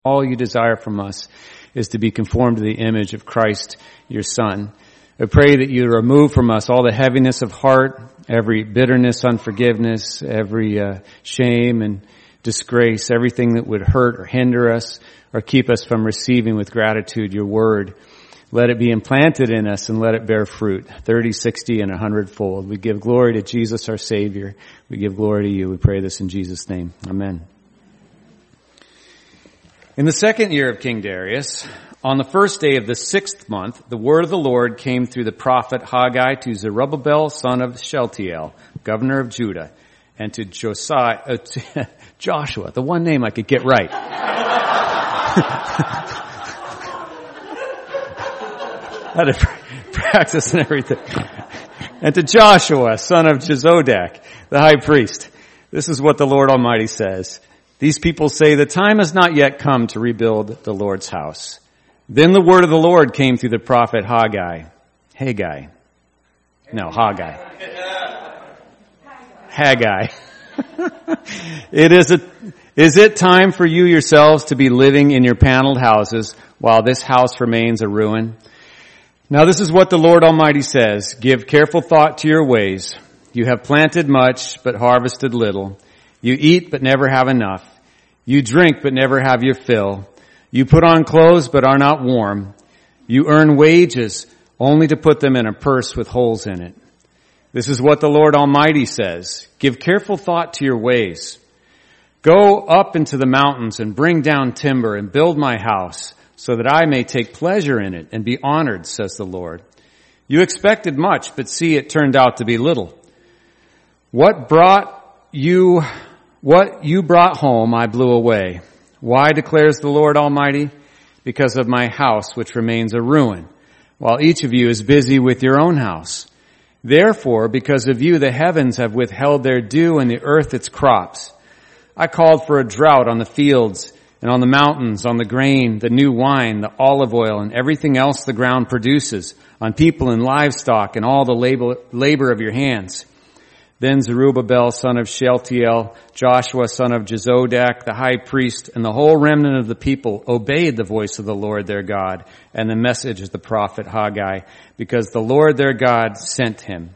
All you desire from us is to be conformed to the image of Christ, your Son. I pray that you remove from us all the heaviness of heart, every bitterness, unforgiveness, every shame and disgrace, everything that would hurt or hinder us or keep us from receiving with gratitude your word. Let it be implanted in us and let it bear fruit, 30, 60, and 100-fold. We give glory to Jesus, our Savior. We give glory to you. We pray this in Jesus' name. Amen. In the second year of King Darius, on the first day of the 6th month, the word of the Lord came through the prophet Haggai to Zerubbabel, son of Shealtiel, governor of Judah, and to Joshua, the one name I could get right. I had to practice and everything. And to Joshua, son of Jehozadak, the high priest. This is what the Lord Almighty says. These people say, the time has not yet come to rebuild the Lord's house. Then the word of the Lord came through the prophet Haggai. Haggai. Is it time for you yourselves to be living in your paneled houses while this house remains a ruin? Now this is what the Lord Almighty says. Give careful thought to your ways. You have planted much, but harvested little. You eat, but never have enough. You drink, but never have your fill. You put on clothes, but are not warm. You earn wages, only to put them in a purse with holes in it. This is what the Lord Almighty says. Give careful thought to your ways. Go up into the mountains and bring down timber and build my house, so that I may take pleasure in it and be honored, says the Lord. You expected much, but see, it turned out to be little. What you brought home, I blew away. Why, declares the Lord Almighty? Because of my house, which remains a ruin, while each of you is busy with your own house. Therefore, because of you, the heavens have withheld their dew and the earth its crops. I called for a drought on the fields and on the mountains, on the grain, the new wine, the olive oil, and everything else the ground produces, on people and livestock and all the labor of your hands. Then Zerubbabel, son of Shealtiel, Joshua, son of Jehozadak, the high priest, and the whole remnant of the people obeyed the voice of the Lord their God and the message of the prophet Haggai, because the Lord their God sent him.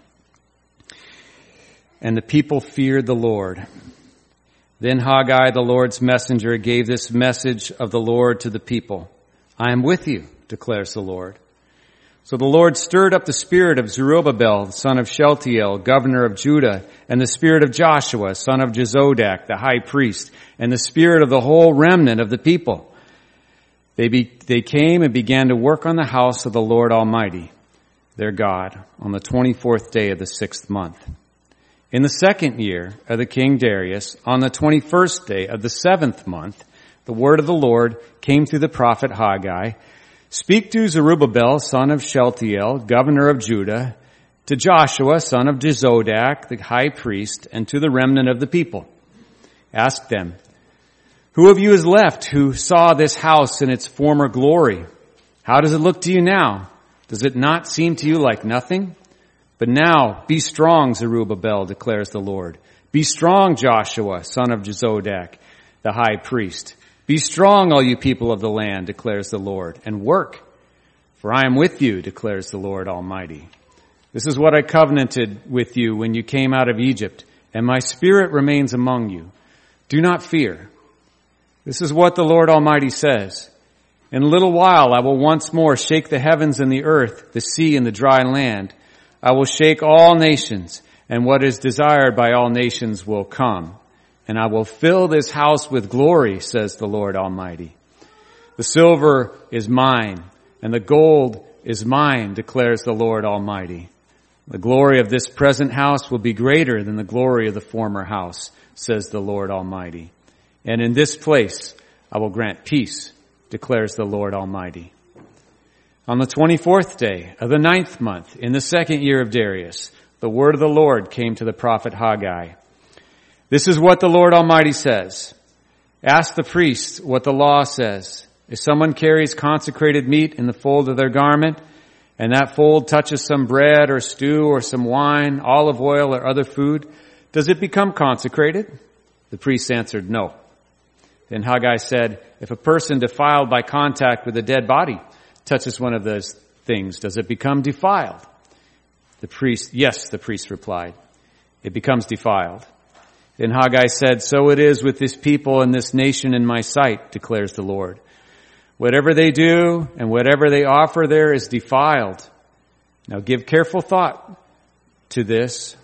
And the people feared the Lord. Then Haggai, the Lord's messenger, gave this message of the Lord to the people. I am with you, declares the Lord. So the Lord stirred up the spirit of Zerubbabel, son of Shealtiel, governor of Judah, and the spirit of Joshua, son of Jehozadak, the high priest, and the spirit of the whole remnant of the people. They came and began to work on the house of the Lord Almighty, their God, on the 24th day of the 6th month. In the second year of the king Darius, on the 21st day of the 7th month, the word of the Lord came through the prophet Haggai. Speak to Zerubbabel, son of Shealtiel, governor of Judah, to Joshua, son of Jehozadak, the high priest, and to the remnant of the people. Ask them, who of you is left who saw this house in its former glory? How does it look to you now? Does it not seem to you like nothing? But now, be strong, Zerubbabel, declares the Lord. Be strong, Joshua, son of Jehozadak, the high priest. Be strong, all you people of the land, declares the Lord, and work, for I am with you, declares the Lord Almighty. This is what I covenanted with you when you came out of Egypt, and my spirit remains among you. Do not fear. This is what the Lord Almighty says. In a little while I will once more shake the heavens and the earth, the sea and the dry land. I will shake all nations, and what is desired by all nations will come. And I will fill this house with glory, says the Lord Almighty. The silver is mine, and the gold is mine, declares the Lord Almighty. The glory of this present house will be greater than the glory of the former house, says the Lord Almighty. And in this place I will grant peace, declares the Lord Almighty. On the 24th day of the 9th month, in the second year of Darius, the word of the Lord came to the prophet Haggai. This is what the Lord Almighty says. Ask the priests what the law says. If someone carries consecrated meat in the fold of their garment, and that fold touches some bread or stew or some wine, olive oil or other food, does it become consecrated? The priests answered, no. Then Haggai said, if a person defiled by contact with a dead body touches one of those things, does it become defiled? Yes, the priest replied. It becomes defiled. Then Haggai said, so it is with this people and this nation in my sight, declares the Lord. Whatever they do and whatever they offer there is defiled. Now give careful thought to this.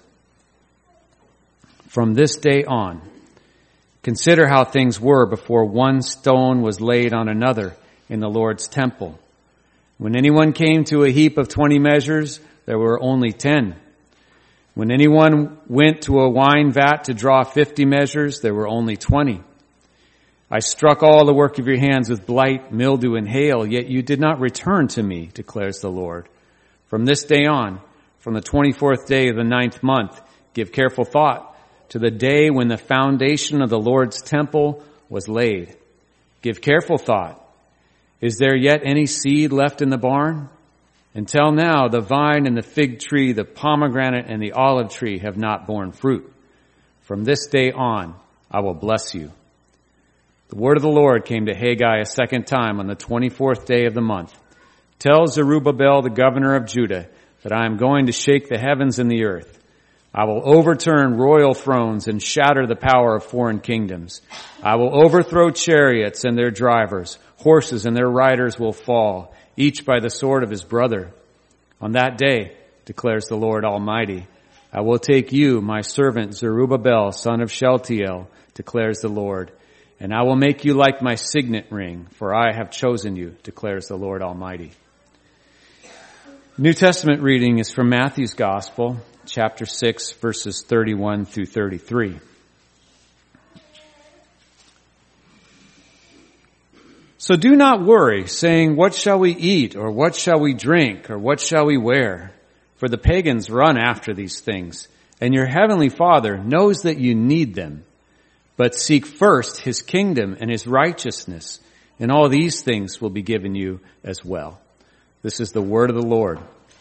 From this day on, consider how things were before one stone was laid on another in the Lord's temple. When anyone came to a heap of 20 measures, there were only 10. When anyone went to a wine vat to draw 50 measures, there were only 20. I struck all the work of your hands with blight, mildew, and hail, yet you did not return to me, declares the Lord. From this day on, from the 24th day of the 9th month, give careful thought to the day when the foundation of the Lord's temple was laid. Give careful thought. Is there yet any seed left in the barn? Until now, the vine and the fig tree, the pomegranate and the olive tree have not borne fruit. From this day on, I will bless you. The word of the Lord came to Haggai a second time on the 24th day of the month. Tell Zerubbabel, the governor of Judah, that I am going to shake the heavens and the earth. I will overturn royal thrones and shatter the power of foreign kingdoms. I will overthrow chariots and their drivers. Horses and their riders will fall, each by the sword of his brother. On that day, declares the Lord Almighty, I will take you, my servant Zerubbabel, son of Shealtiel, declares the Lord, and I will make you like my signet ring, for I have chosen you, declares the Lord Almighty. New Testament reading is from Matthew's Gospel, chapter 6, verses 31 through 33. So do not worry, saying, what shall we eat, or what shall we drink, or what shall we wear? For the pagans run after these things, and your heavenly Father knows that you need them. But seek first his kingdom and his righteousness, and all these things will be given you as well. This is the word of the Lord.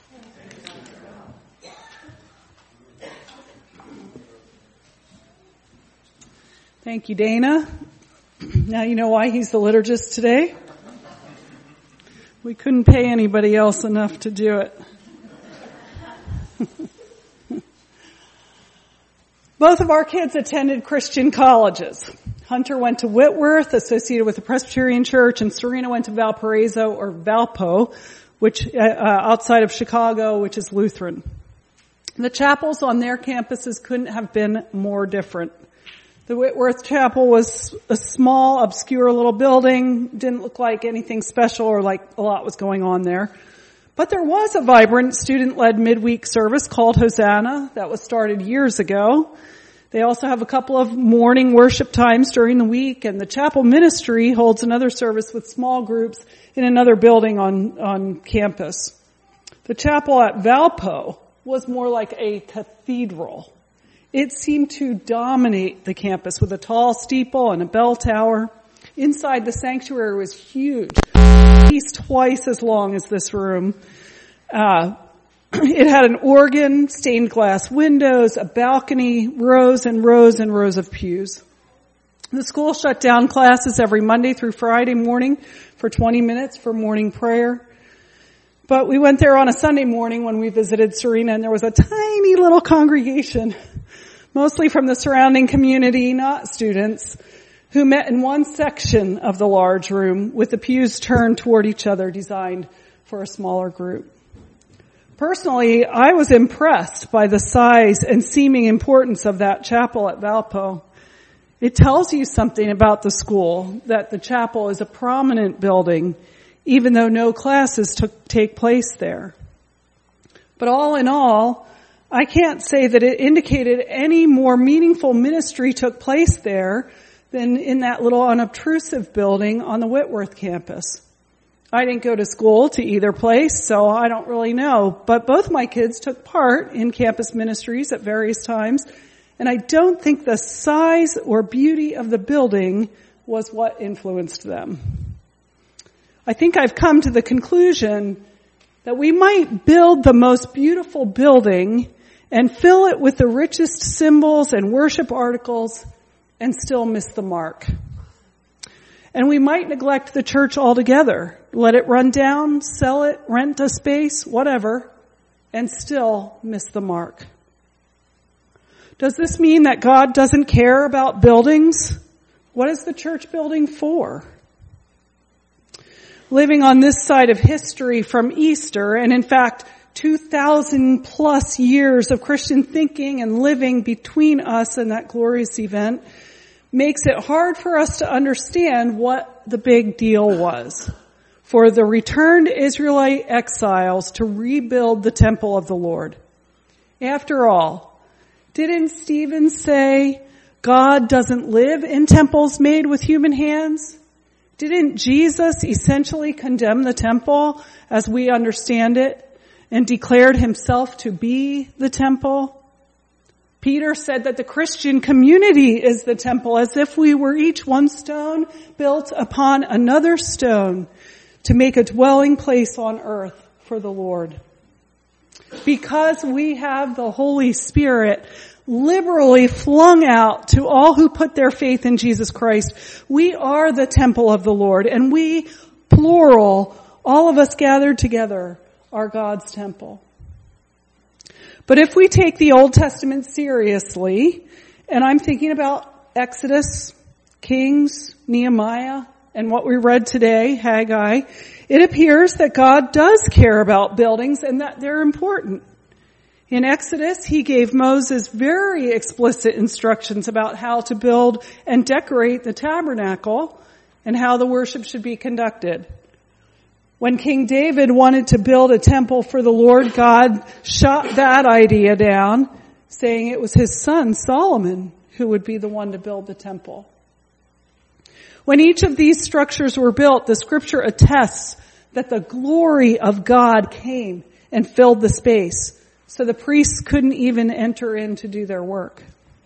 Thank you, Dana. Now you know why he's the liturgist today. We couldn't pay anybody else enough to do it. Both of our kids attended Christian colleges. Hunter went to Whitworth, associated with the Presbyterian Church, and Serena went to Valparaiso, or Valpo, which outside of Chicago, which is Lutheran. The chapels on their campuses couldn't have been more different. The Whitworth Chapel was a small, obscure little building, didn't look like anything special or like a lot was going on there. But there was a vibrant student-led midweek service called Hosanna that was started years ago. They also have a couple of morning worship times during the week, and the chapel ministry holds another service with small groups in another building on campus. The chapel at Valpo was more like a cathedral. It seemed to dominate the campus with a tall steeple and a bell tower. Inside, the sanctuary was huge, at least twice as long as this room. It had an organ, stained glass windows, a balcony, rows and rows and rows of pews. The school shut down classes every Monday through Friday morning for 20 minutes for morning prayer. But we went there on a Sunday morning when we visited Serena, and there was a tiny little congregation, mostly from the surrounding community, not students, who met in one section of the large room with the pews turned toward each other, designed for a smaller group. Personally, I was impressed by the size and seeming importance of that chapel at Valpo. It tells you something about the school, that the chapel is a prominent building, even though no classes take place there. But all in all, I can't say that it indicated any more meaningful ministry took place there than in that little unobtrusive building on the Whitworth campus. I didn't go to school to either place, so I don't really know. But both my kids took part in campus ministries at various times, and I don't think the size or beauty of the building was what influenced them. I think I've come to the conclusion that we might build the most beautiful building and fill it with the richest symbols and worship articles and still miss the mark. And we might neglect the church altogether, let it run down, sell it, rent a space, whatever, and still miss the mark. Does this mean that God doesn't care about buildings? What is the church building for? Living on this side of history from Easter, and in fact, 2,000 plus years of Christian thinking and living between us and that glorious event, makes it hard for us to understand what the big deal was for the returned Israelite exiles to rebuild the temple of the Lord. After all, didn't Stephen say God doesn't live in temples made with human hands? Didn't Jesus essentially condemn the temple as we understand it and declared himself to be the temple? Peter said that the Christian community is the temple, as if we were each one stone built upon another stone to make a dwelling place on earth for the Lord. Because we have the Holy Spirit liberally flung out to all who put their faith in Jesus Christ, we are the temple of the Lord, and we, plural, all of us gathered together, are God's temple. But if we take the Old Testament seriously, and I'm thinking about Exodus, Kings, Nehemiah, and what we read today, Haggai, it appears that God does care about buildings and that they're important. In Exodus, he gave Moses very explicit instructions about how to build and decorate the tabernacle and how the worship should be conducted. When King David wanted to build a temple for the Lord, God shot that idea down, saying it was his son Solomon who would be the one to build the temple. When each of these structures were built, the scripture attests that the glory of God came and filled the space, so the priests couldn't even enter in to do their work.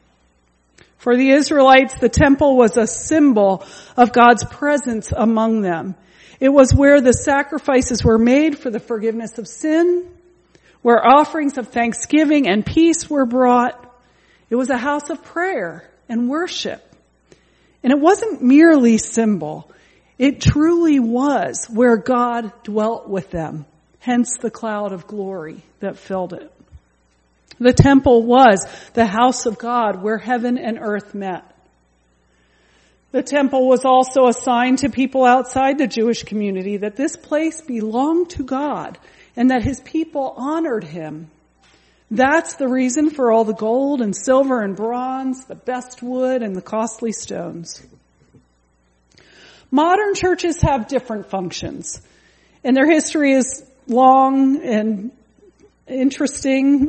For the Israelites, the temple was a symbol of God's presence among them. It was where the sacrifices were made for the forgiveness of sin, where offerings of thanksgiving and peace were brought. It was a house of prayer and worship. And it wasn't merely symbol. It truly was where God dwelt with them, hence the cloud of glory that filled it. The temple was the house of God where heaven and earth met. The temple was also a sign to people outside the Jewish community that this place belonged to God and that his people honored him. That's the reason for all the gold and silver and bronze, the best wood and the costly stones. Modern churches have different functions, and their history is long and interesting.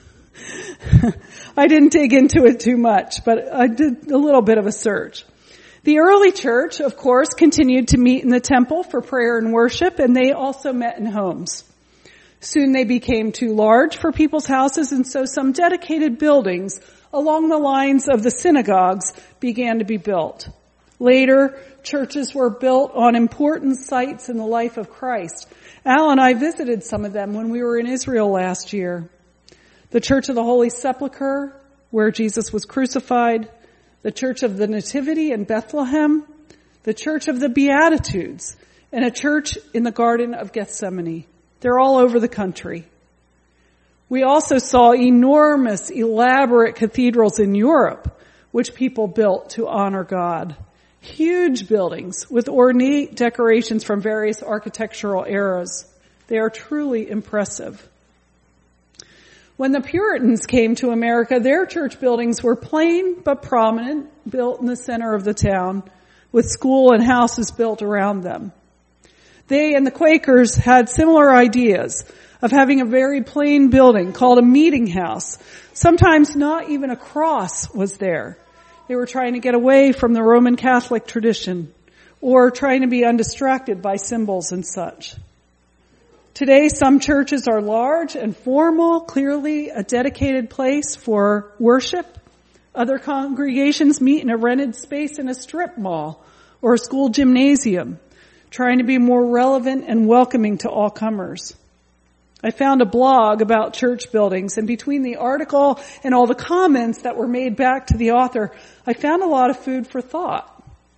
I didn't dig into it too much, but I did a little bit of a search. The early church, of course, continued to meet in the temple for prayer and worship, and they also met in homes. Soon they became too large for people's houses, and so some dedicated buildings along the lines of the synagogues began to be built. Later, churches were built on important sites in the life of Christ. Al and I visited some of them when we were in Israel last year. The Church of the Holy Sepulchre, where Jesus was crucified, the Church of the Nativity in Bethlehem, the Church of the Beatitudes, and a church in the Garden of Gethsemane. They're all over the country. We also saw enormous, elaborate cathedrals in Europe, which people built to honor God. Huge buildings with ornate decorations from various architectural eras. They are truly impressive. When the Puritans came to America, their church buildings were plain but prominent, built in the center of the town, with school and houses built around them. They and the Quakers had similar ideas of having a very plain building called a meeting house. Sometimes not even a cross was there. They were trying to get away from the Roman Catholic tradition or trying to be undistracted by symbols and such. Today, some churches are large and formal, clearly a dedicated place for worship. Other congregations meet in a rented space in a strip mall or a school gymnasium, trying to be more relevant and welcoming to all comers. I found a blog about church buildings, and between the article and all the comments that were made back to the author, I found a lot of food for thought.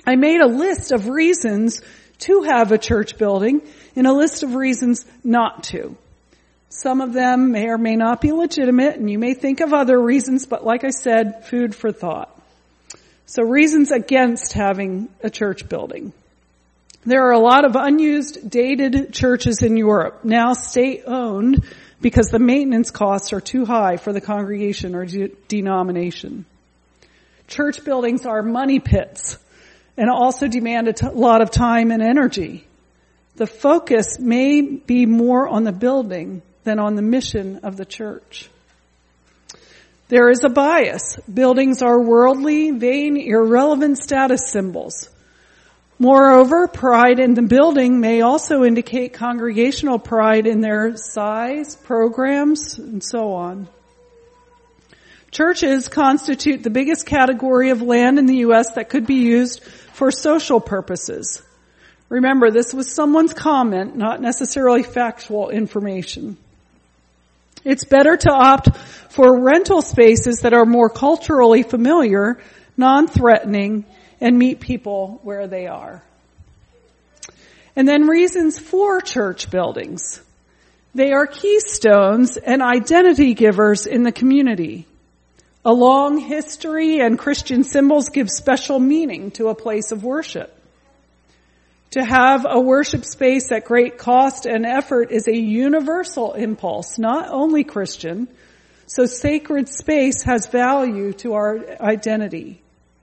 I made a list of reasons to have a church building and a list of reasons not to. Some of them may or may not be legitimate, and you may think of other reasons, but like I said, food for thought. So reasons against having a church building. There are a lot of unused, dated churches in Europe, now state-owned, because the maintenance costs are too high for the congregation or denomination. Church buildings are money pits and also demand a lot of time and energy. The focus may be more on the building than on the mission of the church. There is a bias. Buildings are worldly, vain, irrelevant status symbols. Moreover, pride in the building may also indicate congregational pride in their size, programs, and so on. Churches constitute the biggest category of land in the U.S. that could be used for social purposes. Remember, this was someone's comment, not necessarily factual information. It's better to opt for rental spaces that are more culturally familiar, non-threatening, and meet people where they are. And then reasons for church buildings. They are keystones and identity givers in the community. A long history and Christian symbols give special meaning to a place of worship. To have a worship space at great cost and effort is a universal impulse, not only Christian. So sacred space has value to our identity.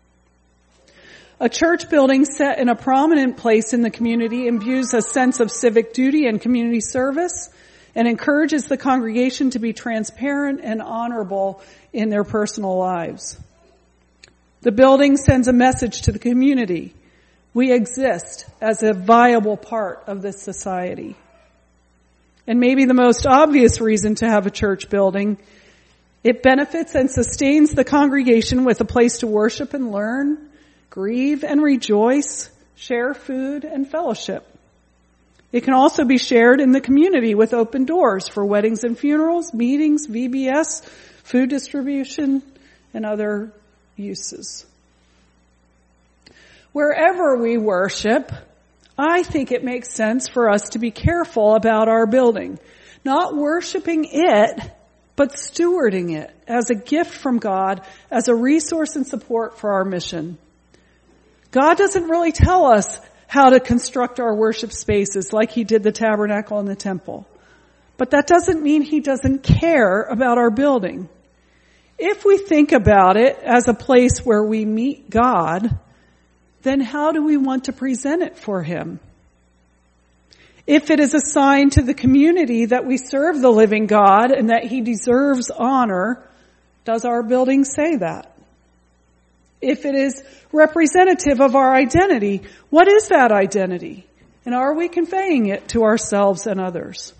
A church building set in a prominent place in the community imbues a sense of civic duty and community service and encourages the congregation to be transparent and honorable in their personal lives. The building sends a message to the community. We exist as a viable part of this society. And maybe the most obvious reason to have a church building, it benefits and sustains the congregation with a place to worship and learn, grieve and rejoice, share food and fellowship. It can also be shared in the community with open doors for weddings and funerals, meetings, VBS, food distribution, and other uses. Wherever we worship, I think it makes sense for us to be careful about our building. Not worshiping it, but stewarding it as a gift from God, as a resource and support for our mission. God doesn't really tell us how to construct our worship spaces like he did the tabernacle and the temple. But that doesn't mean he doesn't care about our building. If we think about it as a place where we meet God, then how do we want to present it for him? If it is a sign to the community that we serve the living God and that he deserves honor, does our building say that? If it is representative of our identity, what is that identity? And are we conveying it to ourselves and others?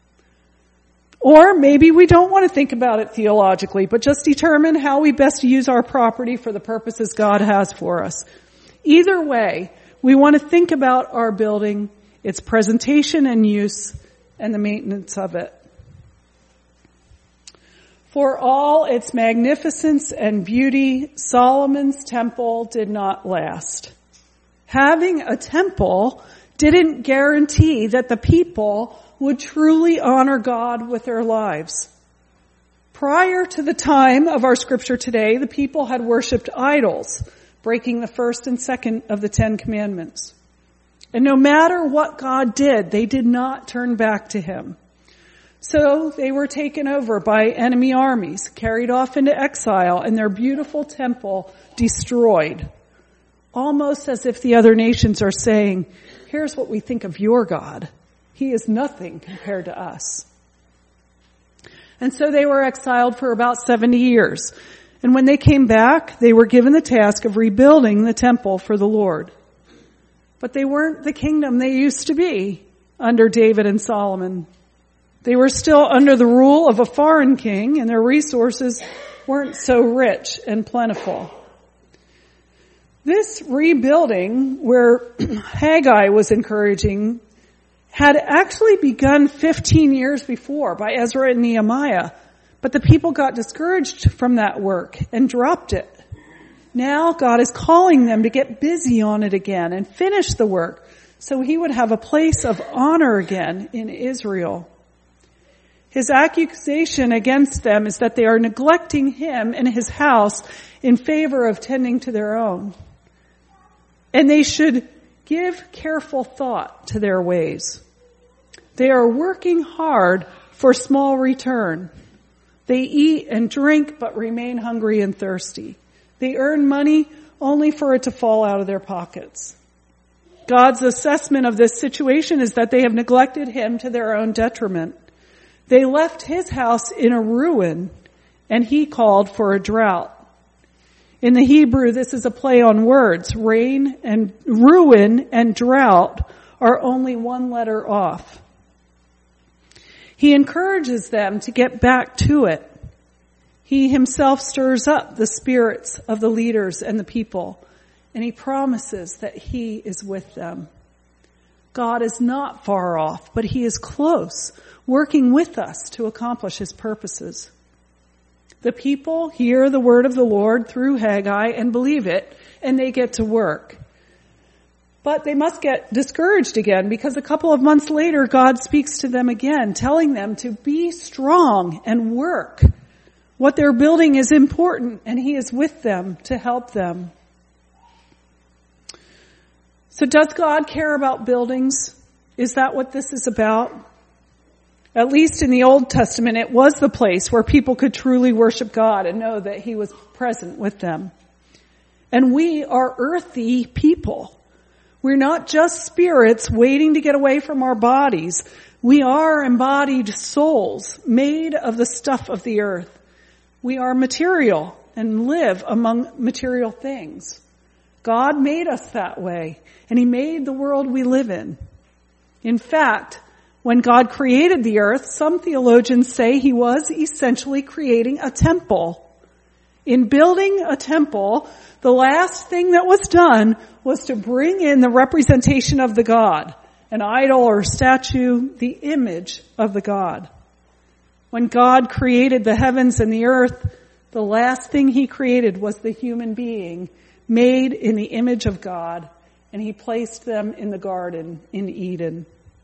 Or maybe we don't want to think about it theologically, but just determine how we best use our property for the purposes God has for us. Either way, we want to think about our building, its presentation and use, and the maintenance of it. For all its magnificence and beauty, Solomon's temple did not last. Having a temple didn't guarantee that the people would truly honor God with their lives. Prior to the time of our scripture today, the people had worshipped idols, breaking the first and second of the 10 commandments. And no matter what God did, they did not turn back to him. So they were taken over by enemy armies, carried off into exile, and their beautiful temple destroyed. Almost as if the other nations are saying, here's what we think of your God. He is nothing compared to us. And so they were exiled for about 70 years. And when they came back, they were given the task of rebuilding the temple for the Lord. But they weren't the kingdom they used to be under David and Solomon. They were still under the rule of a foreign king, and their resources weren't so rich and plentiful. This rebuilding, where Haggai was encouraging, had actually begun 15 years before by Ezra and Nehemiah. But the people got discouraged from that work and dropped it. Now God is calling them to get busy on it again and finish the work so he would have a place of honor again in Israel. His accusation against them is that they are neglecting him and his house in favor of tending to their own. And they should give careful thought to their ways. They are working hard for small return. They eat and drink but remain hungry and thirsty. They earn money only for it to fall out of their pockets. God's assessment of this situation is that they have neglected him to their own detriment. They left his house in a ruin, and he called for a drought. In the Hebrew, this is a play on words. Ruin and drought are only one letter off. He encourages them to get back to it. He himself stirs up the spirits of the leaders and the people, and he promises that he is with them. God is not far off, but he is close, working with us to accomplish his purposes. The people hear the word of the Lord through Haggai and believe it, and they get to work. But they must get discouraged again, because a couple of months later, God speaks to them again, telling them to be strong and work. What they're building is important, and he is with them to help them. So does God care about buildings? Is that what this is about? At least in the Old Testament, it was the place where people could truly worship God and know that he was present with them. And we are earthy people. We're not just spirits waiting to get away from our bodies. We are embodied souls made of the stuff of the earth. We are material and live among material things. God made us that way, and he made the world we live in. In fact, when God created the earth, some theologians say he was essentially creating a temple. In building a temple, the last thing that was done was to bring in the representation of the god, an idol or statue, the image of the god. When God created the heavens and the earth, the last thing he created was the human being, made in the image of God, and he placed them in the garden in Eden.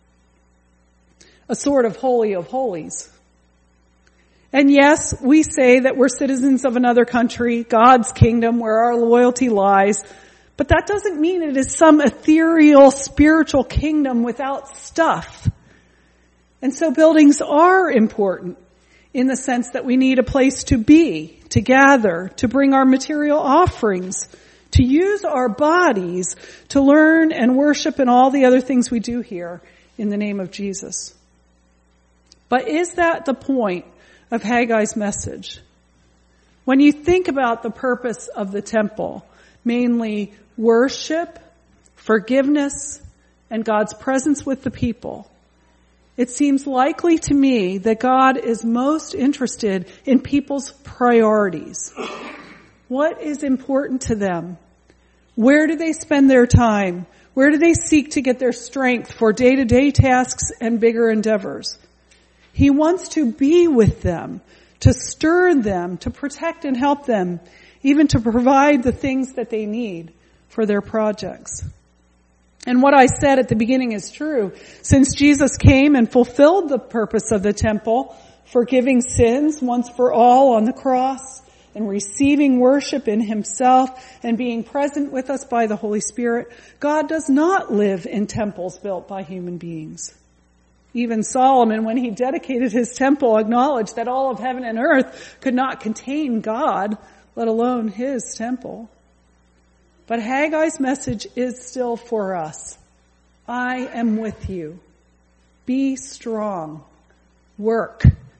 A sort of holy of holies. And yes, we say that we're citizens of another country, God's kingdom, where our loyalty lies, but that doesn't mean it is some ethereal spiritual kingdom without stuff. And so buildings are important in the sense that we need a place to be, to gather, to bring our material offerings, to use our bodies to learn and worship and all the other things we do here in the name of Jesus. But is that the point of Haggai's message? When you think about the purpose of the temple, mainly worship, forgiveness, and God's presence with the people, it seems likely to me that God is most interested in people's priorities. What is important to them? Where do they spend their time? Where do they seek to get their strength for day-to-day tasks and bigger endeavors? He wants to be with them, to stir them, to protect and help them, even to provide the things that they need for their projects. And what I said at the beginning is true. Since Jesus came and fulfilled the purpose of the temple, forgiving sins once for all on the cross, and receiving worship in himself, and being present with us by the Holy Spirit, God does not live in temples built by human beings. Even Solomon, when he dedicated his temple, acknowledged that all of heaven and earth could not contain God, let alone his temple. But Haggai's message is still for us. I am with you. Be strong. Work.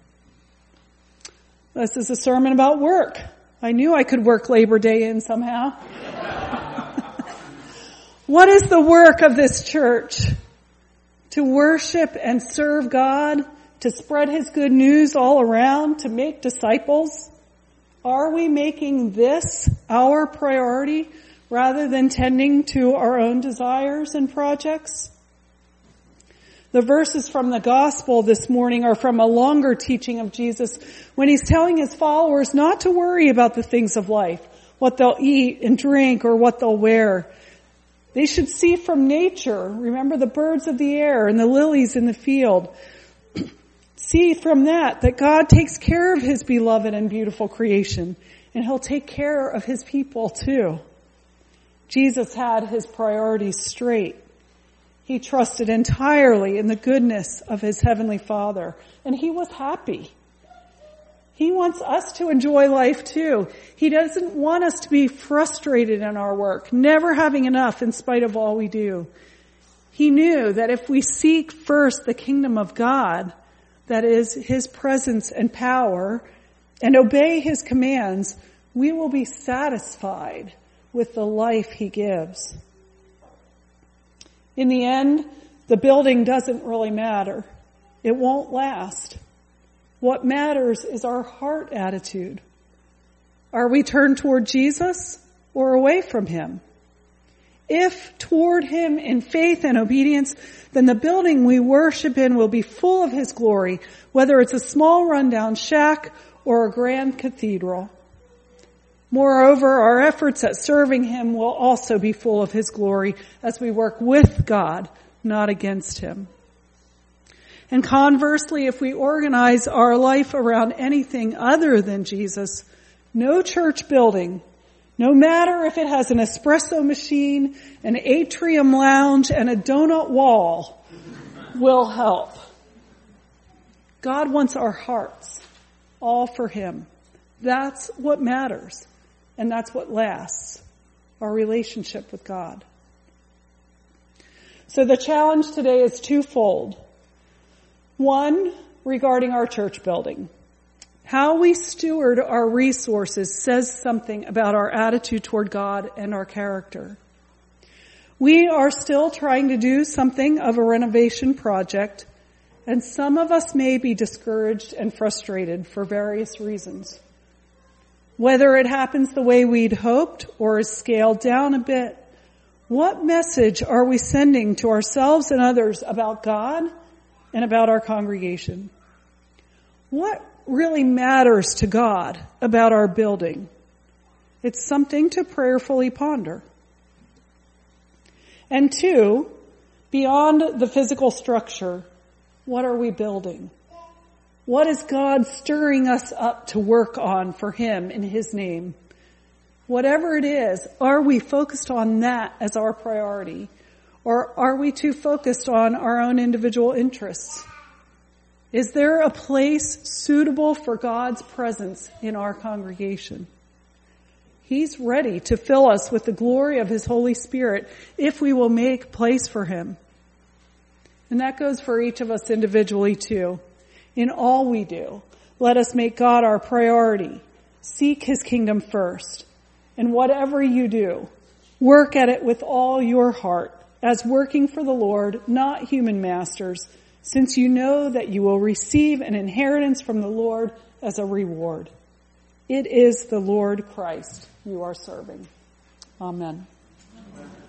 This is a sermon about work. I knew I could work Labor Day in somehow. What is the work of this church? To worship and serve God, to spread his good news all around, to make disciples. Are we making this our priority rather than tending to our own desires and projects? The verses from the gospel this morning are from a longer teaching of Jesus when he's telling his followers not to worry about the things of life, what they'll eat and drink or what they'll wear. They should see from nature, remember the birds of the air and the lilies in the field. See from that God takes care of his beloved and beautiful creation, and he'll take care of his people too. Jesus had his priorities straight. He trusted entirely in the goodness of his heavenly Father, and he was happy. He wants us to enjoy life too. He doesn't want us to be frustrated in our work, never having enough in spite of all we do. He knew that if we seek first the kingdom of God, that is his presence and power, and obey his commands, we will be satisfied with the life he gives. In the end, the building doesn't really matter. It won't last. What matters is our heart attitude. Are we turned toward Jesus or away from him? If toward him in faith and obedience, then the building we worship in will be full of his glory, whether it's a small rundown shack or a grand cathedral. Moreover, our efforts at serving him will also be full of his glory as we work with God, not against him. And conversely, if we organize our life around anything other than Jesus, no church building, no matter if it has an espresso machine, an atrium lounge, and a donut wall, will help. God wants our hearts, all for him. That's what matters. And that's what lasts, our relationship with God. So the challenge today is twofold. One, regarding our church building. How we steward our resources says something about our attitude toward God and our character. We are still trying to do something of a renovation project, and some of us may be discouraged and frustrated for various reasons. Whether it happens the way we'd hoped or is scaled down a bit, what message are we sending to ourselves and others about God and about our congregation? What really matters to God about our building? It's something to prayerfully ponder. And two, beyond the physical structure, what are we building? What is God stirring us up to work on for him in his name? Whatever it is, are we focused on that as our priority? Or are we too focused on our own individual interests? Is there a place suitable for God's presence in our congregation? He's ready to fill us with the glory of his Holy Spirit if we will make place for him. And that goes for each of us individually too. In all we do, let us make God our priority. Seek his kingdom first. And whatever you do, work at it with all your heart, as working for the Lord, not human masters, since you know that you will receive an inheritance from the Lord as a reward. It is the Lord Christ you are serving. Amen. Amen.